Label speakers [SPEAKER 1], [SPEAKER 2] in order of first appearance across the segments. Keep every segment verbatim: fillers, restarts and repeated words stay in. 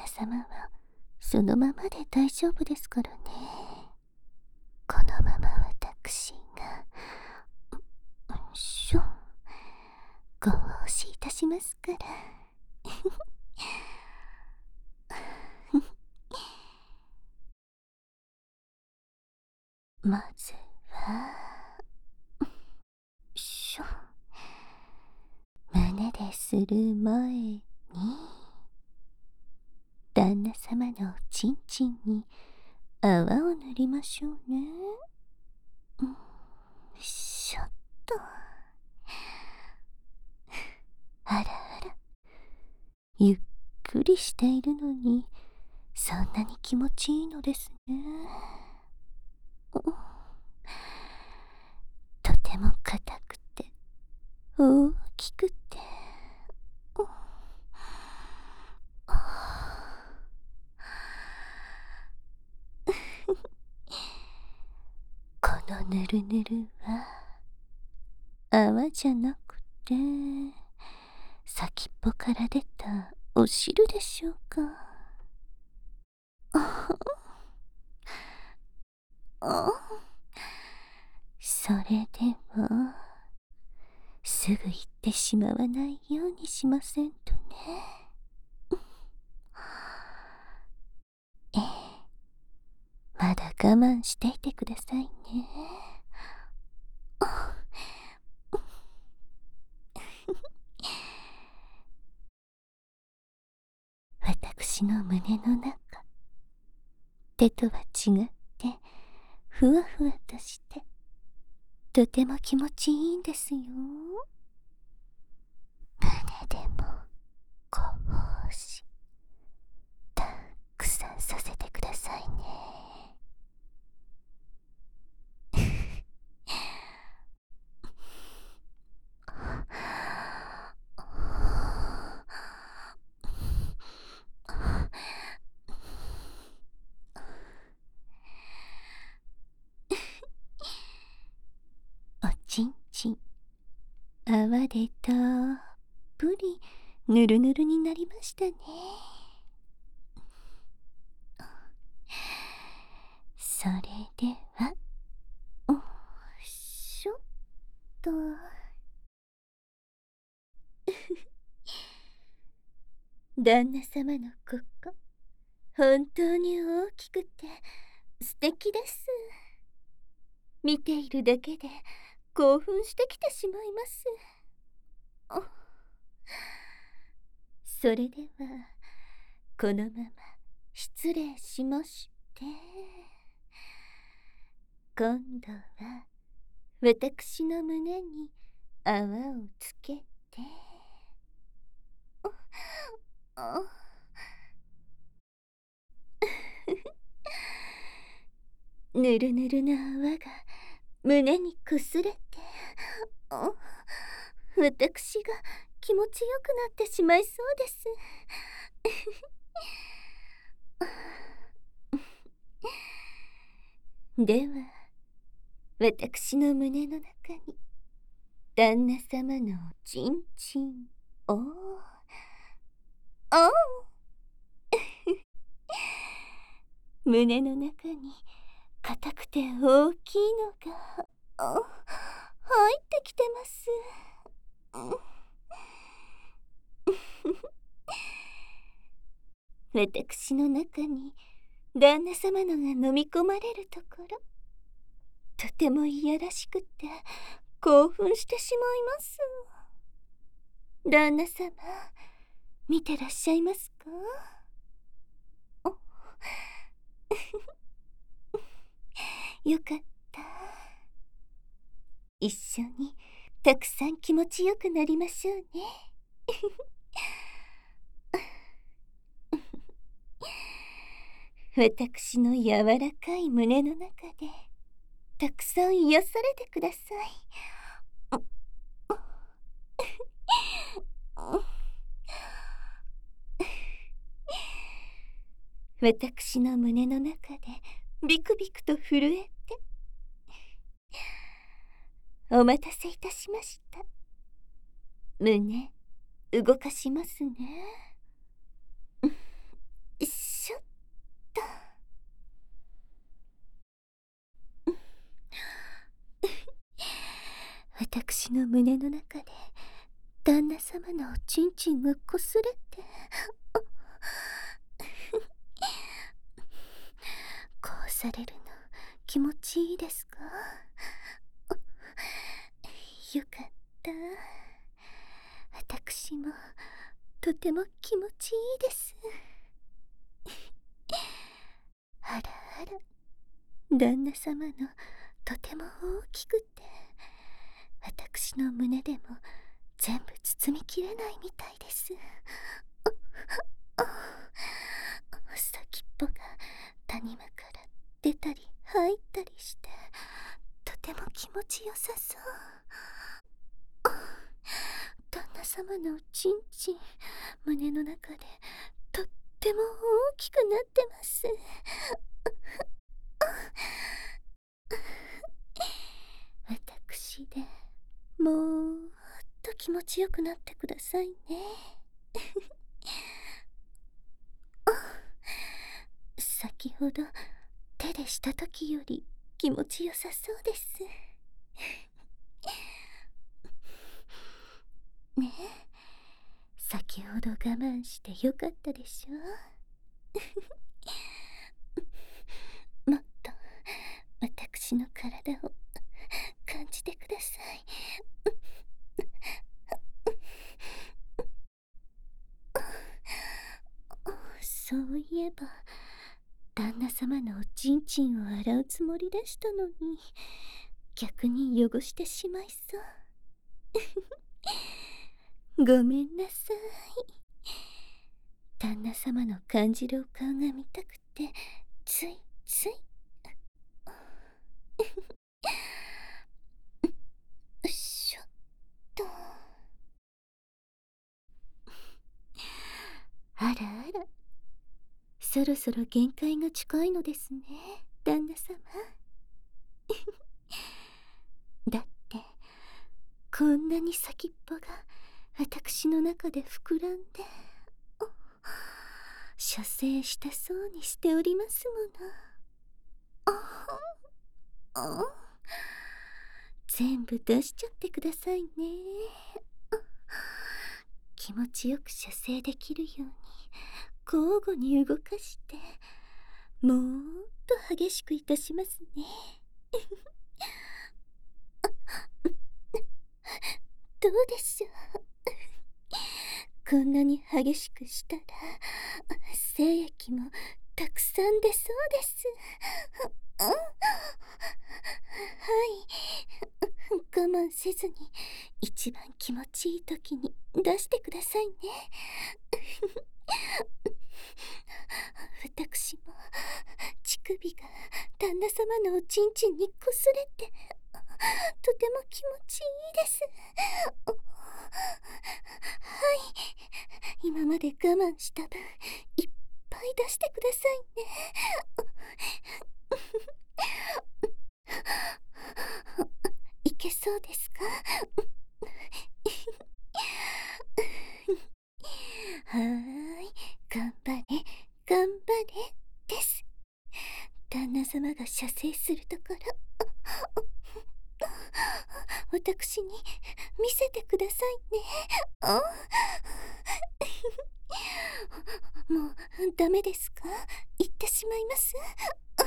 [SPEAKER 1] 様はそのままで大丈夫ですからね。このまま私がしょご奉仕いたしますから。まずはしょ胸でする前に旦那様のおちんちんに泡を塗りましょうね。よいしょっと。あらあら、ゆっくりしているのにそんなに気持ちいいのですね。とても硬くて大きくて、このぬるぬるは泡じゃなくて先っぽから出たお汁でしょうか。それではすぐ行ってしまわないようにしませんとね。ええ、まだ我慢していてくださいね。私の胸の中、手とは違ってふわふわとしてとても気持ちいいんですよ。胸でもご奉仕たくさんさせてくださいね。おちんちん泡でたっぷりぬるぬるになりましたね。それではおしょっと。旦那様のここ本当に大きくて素敵です。見ているだけで興奮してきてしまいます。それではこのまま失礼しまして、今度は私の胸に泡をつけてぬるぬるな泡が胸にこすれて、私が気持ちよくなってしまいそうです。では私の胸の中に旦那様のおちんちんをお胸の中に硬くて大きいのが入ってきてます。私の中に旦那様のが飲み込まれるところ、とてもいやらしくて興奮してしまいます。旦那様、見てらっしゃいますか？よかった。一緒にたくさん気持ちよくなりましょうね。私の柔らかい胸の中でたくさん癒されてください。私の胸の中でビクビクと震えて、お待たせいたしました。胸動かしますね。 の胸の中で旦那様のおちんちんがこすれてこうされるの気持ちいいですか？よかった。私もとても気持ちいいです。あらあら、旦那様のとても大きくて私の胸でも全部包みきれないみたいです。先っぽが谷間から出たり入ったりしてとても気持ちよさそう。旦那様のおちんちん胸の中でとっても大きくなってます。私でもっと気持ちよくなってくださいね。先ほど手でした時より気持ちよさそうです。ねえ、先ほど我慢してよかったでしょう。もっと私の体を感じてください。そういえば旦那様のおちんちんを洗うつもりでしたのに逆に汚してしまいそう。ごめんなさい。旦那様の感じるお顔が見たくてついつい。よいしょっと。あらあら、そろそろ限界が近いのですね、旦那様。だってこんなに先っぽが私の中で膨らんで射精したそうにしておりますもの。ああ、全部出しちゃってくださいね。気持ちよく射精できるように交互に動かしてもっと激しくいたしますね。どうでしょう。こんなに激しくしたら精液もたくさん出そうです。はい、我慢せずに一番気持ちいい時に出してくださいね。私も乳首が旦那様のおちんちんにこすれてとても気持ちいいです。はい、今まで我慢した分いっぱい出してくださいね。いけそうですか？はーい、頑張れ頑張れです。旦那様が射精するところ私に見せてくださいね。あもうダメですか？言ってしまいます。はい、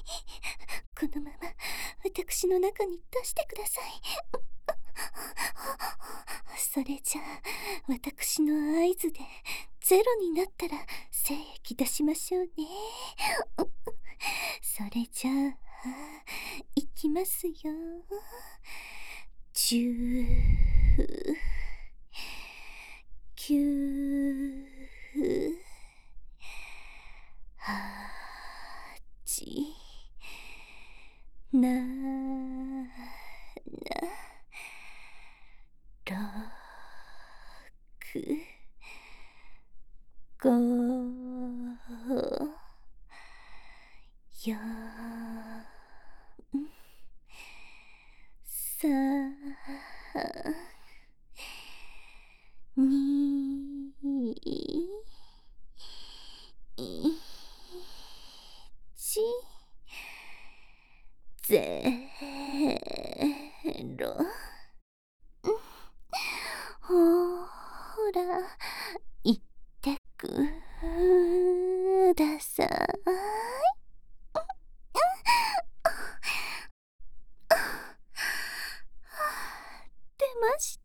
[SPEAKER 1] このまま私の中に出してください。それじゃあ私の合図でゼロになったら精液出しましょうね。それじゃあいきますよ。じゅうきゅうはちなろくごよんさんにいちゼロてください。出ました。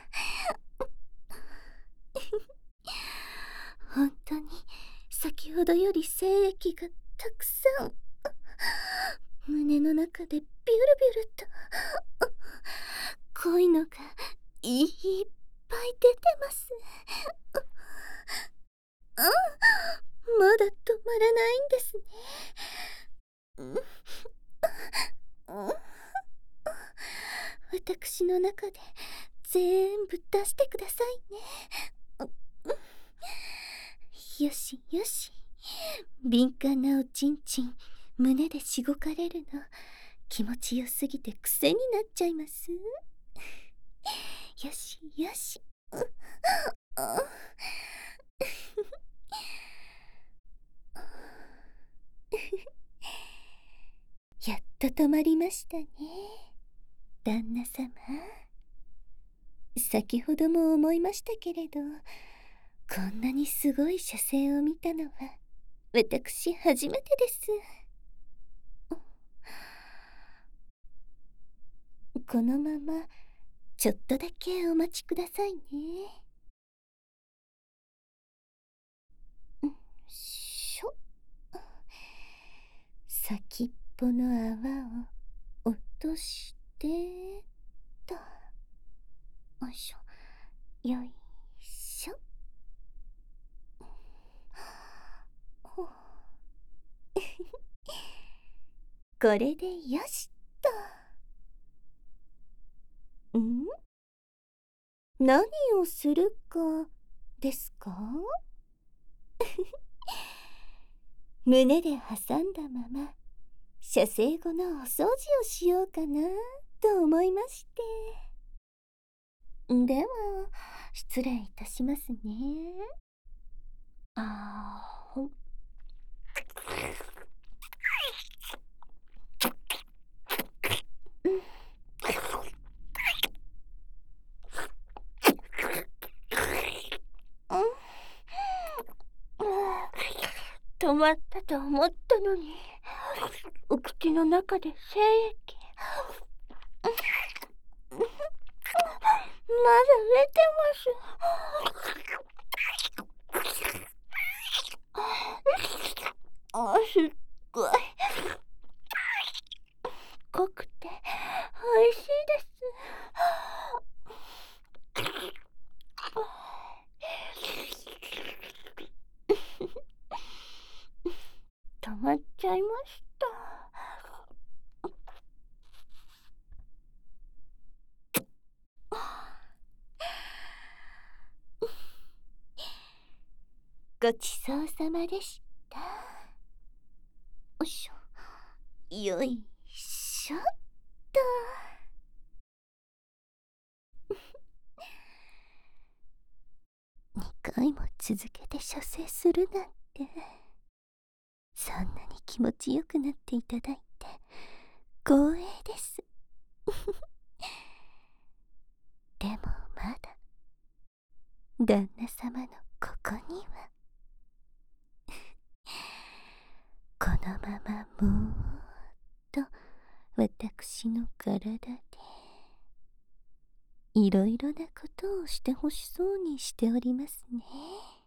[SPEAKER 1] 本当に先ほどより精液がたくさん胸の中でビュルビュルと濃いのがいっぱい出てます。あ、まだ止まらないんですね。私の中で全部出してくださいね。よしよし。敏感なおちんちん胸でしごかれるの気持ちよすぎて癖になっちゃいます。よしよし。やっと止まりましたね、旦那様。先ほども思いましたけれど、こんなにすごい射精を見たのは私初めてです。このままちょっとだけお待ちくださいね。しょ。先っぽの泡を落としてと。よいしょよいしょ。これでよしと。ん？何をするかですか？胸で挟んだまま射精後のお掃除をしようかなと思いまして。では失礼いたしますね。あーほん止まったと思ったのに、お口の中で精液まだ出てます。あ、すっごい濃くておいしいです。止まっちゃいました。ごちそうさまでした。よいしょよいしょっと。にかいも続けて射精するなんて、そんなに気持ちよくなっていただいて光栄です。でもまだ旦那様のここにはこのままもーっと私の体でいろいろなことをしてほしそうにしておりますね。